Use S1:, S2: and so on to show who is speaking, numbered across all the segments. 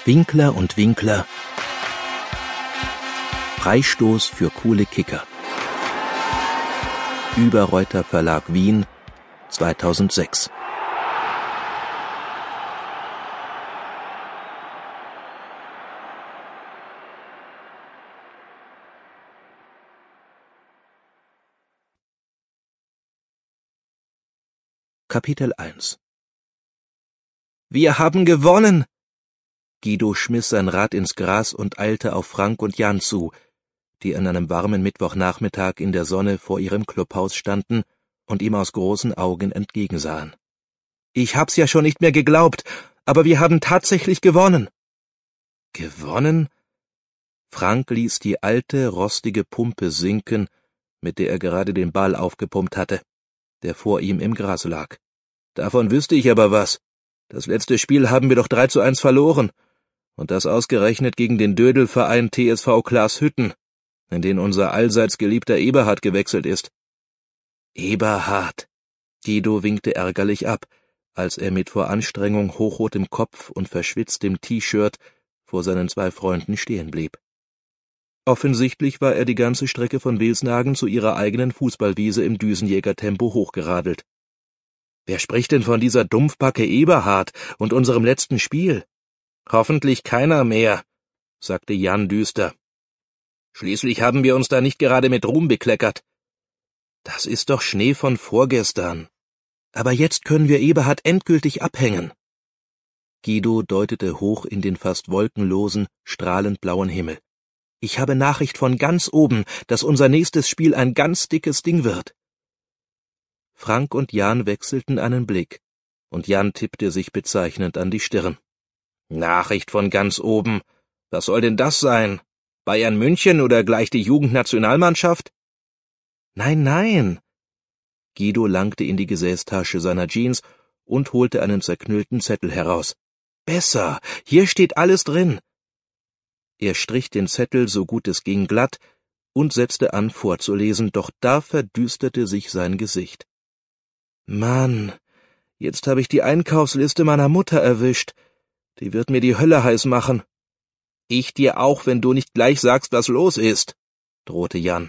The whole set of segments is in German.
S1: Winkler und Winkler. Freistoß für coole Kicker. Überreuter Verlag Wien, 2006. Kapitel 1. Wir haben gewonnen! Guido schmiss sein Rad ins Gras und eilte auf Frank und Jan zu, die an einem warmen Mittwochnachmittag in der Sonne vor ihrem Clubhaus standen und ihm aus großen Augen entgegensahen. »Ich hab's ja schon nicht mehr geglaubt, aber wir haben tatsächlich gewonnen!« »Gewonnen?« Frank ließ die alte, rostige Pumpe sinken, mit der er gerade den Ball aufgepumpt hatte, der vor ihm im Gras lag. »Davon wüsste ich aber was. Das letzte Spiel haben wir doch 3:1 verloren. Und das ausgerechnet gegen den Dödelverein TSV Glashütten, in den unser allseits geliebter Eberhard gewechselt ist.« »Eberhard!« Guido winkte ärgerlich ab, als er mit vor Anstrengung hochrotem Kopf und verschwitztem T-Shirt vor seinen 2 Freunden stehen blieb. Offensichtlich war er die ganze Strecke von Wilsnagen zu ihrer eigenen Fußballwiese im Düsenjägertempo hochgeradelt. »Wer spricht denn von dieser Dumpfbacke Eberhard und unserem letzten Spiel?« »Hoffentlich keiner mehr«, sagte Jan düster. »Schließlich haben wir uns da nicht gerade mit Ruhm bekleckert.« »Das ist doch Schnee von vorgestern. Aber jetzt können wir Eberhard endgültig abhängen.« Guido deutete hoch in den fast wolkenlosen, strahlend blauen Himmel. »Ich habe Nachricht von ganz oben, dass unser nächstes Spiel ein ganz dickes Ding wird.« Frank und Jan wechselten einen Blick, und Jan tippte sich bezeichnend an die Stirn. »Nachricht von ganz oben. Was soll denn das sein? Bayern München oder gleich die Jugendnationalmannschaft?« »Nein, nein!« Guido langte in die Gesäßtasche seiner Jeans und holte einen zerknüllten Zettel heraus. »Besser! Hier steht alles drin!« Er strich den Zettel, so gut es ging, glatt und setzte an, vorzulesen, doch da verdüsterte sich sein Gesicht. »Mann, jetzt habe ich die Einkaufsliste meiner Mutter erwischt. Die wird mir die Hölle heiß machen.« »Ich dir auch, wenn du nicht gleich sagst, was los ist«, drohte Jan.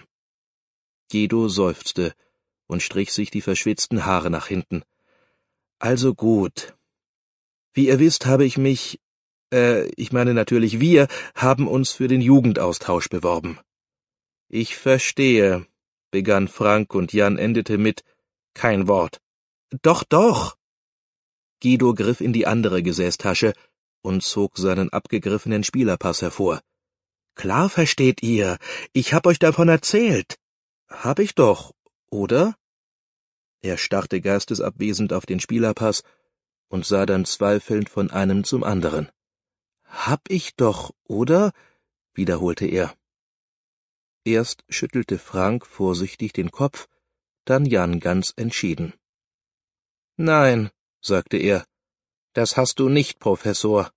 S1: Guido seufzte und strich sich die verschwitzten Haare nach hinten. »Also gut. Wie ihr wisst, habe ich mich, ich meine natürlich wir, haben uns für den Jugendaustausch beworben.« »Ich verstehe«, begann Frank und Jan endete mit »kein Wort«. »Doch, doch!« Guido griff in die andere Gesäßtasche und zog seinen abgegriffenen Spielerpass hervor. »Klar versteht ihr, ich hab euch davon erzählt.« »Hab ich doch, oder?« Er starrte geistesabwesend auf den Spielerpass und sah dann zweifelnd von einem zum anderen. »Hab ich doch, oder?« wiederholte er. Erst schüttelte Frank vorsichtig den Kopf, dann Jan ganz entschieden. »Nein«, sagte er, »das hast du nicht, Professor.«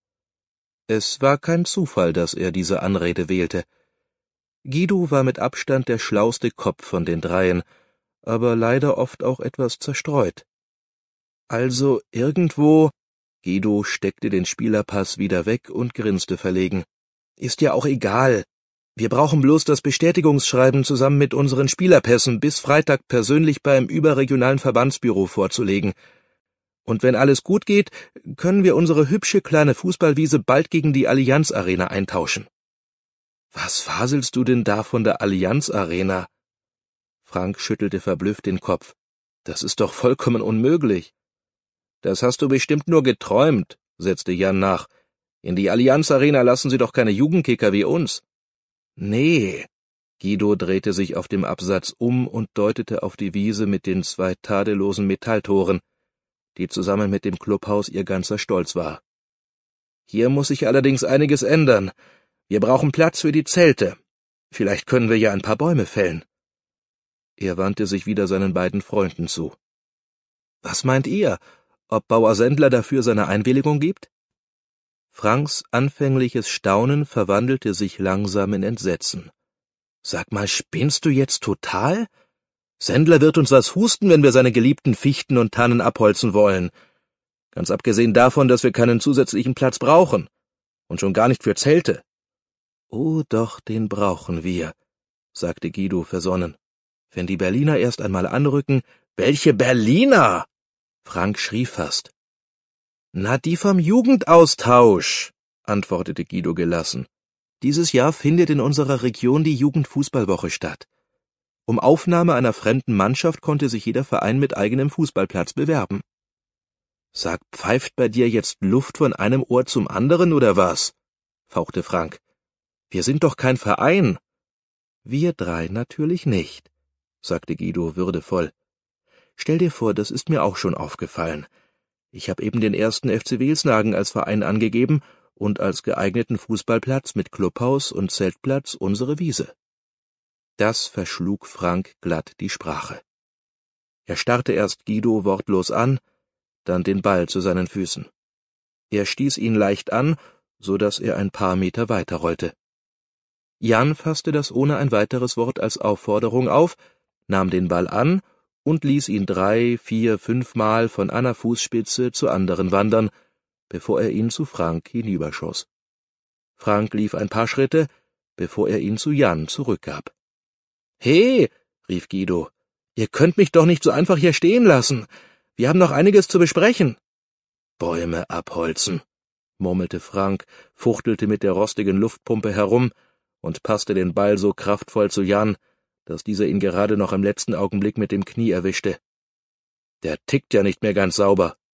S1: Es war kein Zufall, dass er diese Anrede wählte. Guido war mit Abstand der schlauste Kopf von den dreien, aber leider oft auch etwas zerstreut. Also irgendwo, Guido steckte den Spielerpass wieder weg und grinste verlegen. »Ist ja auch egal. Wir brauchen bloß das Bestätigungsschreiben zusammen mit unseren Spielerpässen bis Freitag persönlich beim überregionalen Verbandsbüro vorzulegen. Und wenn alles gut geht, können wir unsere hübsche kleine Fußballwiese bald gegen die Allianz Arena eintauschen.« »Was faselst du denn da von der Allianz Arena?« Frank schüttelte verblüfft den Kopf. »Das ist doch vollkommen unmöglich.« »Das hast du bestimmt nur geträumt«, setzte Jan nach. »In die Allianz Arena lassen sie doch keine Jugendkicker wie uns.« »Nee.« Guido drehte sich auf dem Absatz um und deutete auf die Wiese mit den 2 tadellosen Metalltoren, die zusammen mit dem Clubhaus ihr ganzer Stolz war. »Hier muss sich allerdings einiges ändern. Wir brauchen Platz für die Zelte. Vielleicht können wir ja ein paar Bäume fällen.« Er wandte sich wieder seinen beiden Freunden zu. »Was meint ihr, ob Bauer Sendler dafür seine Einwilligung gibt?« Franks anfängliches Staunen verwandelte sich langsam in Entsetzen. »Sag mal, spinnst du jetzt total? Sendler wird uns was husten, wenn wir seine geliebten Fichten und Tannen abholzen wollen. Ganz abgesehen davon, dass wir keinen zusätzlichen Platz brauchen. Und schon gar nicht für Zelte. Oh doch, den brauchen wir, sagte Guido versonnen. Wenn die Berliner erst einmal anrücken. Welche Berliner? Frank schrie fast. Na, die vom Jugendaustausch, antwortete Guido gelassen. Dieses Jahr findet in unserer Region die Jugendfußballwoche statt. Um Aufnahme einer fremden Mannschaft konnte sich jeder Verein mit eigenem Fußballplatz bewerben. Sag, pfeift bei dir jetzt Luft von einem Ohr zum anderen oder was? Fauchte Frank. Wir sind doch kein Verein. Wir drei natürlich nicht, sagte Guido würdevoll. Stell dir vor, das ist mir auch schon aufgefallen. Ich habe eben den 1. FC Wilsnagen als Verein angegeben und als geeigneten Fußballplatz mit Clubhaus und Zeltplatz unsere Wiese. Das verschlug Frank glatt die Sprache. Er starrte erst Guido wortlos an, dann den Ball zu seinen Füßen. Er stieß ihn leicht an, so dass er ein paar Meter weiter rollte. Jan fasste das ohne ein weiteres Wort als Aufforderung auf, nahm den Ball an und ließ ihn 3, 4, 5 Mal von einer Fußspitze zur anderen wandern, bevor er ihn zu Frank hinüberschoss. Frank lief ein paar Schritte, bevor er ihn zu Jan zurückgab. »He«, rief Guido, »ihr könnt mich doch nicht so einfach hier stehen lassen. Wir haben noch einiges zu besprechen.« »Bäume abholzen«, murmelte Frank, fuchtelte mit der rostigen Luftpumpe herum und passte den Ball so kraftvoll zu Jan, dass dieser ihn gerade noch im letzten Augenblick mit dem Knie erwischte. »Der tickt ja nicht mehr ganz sauber«,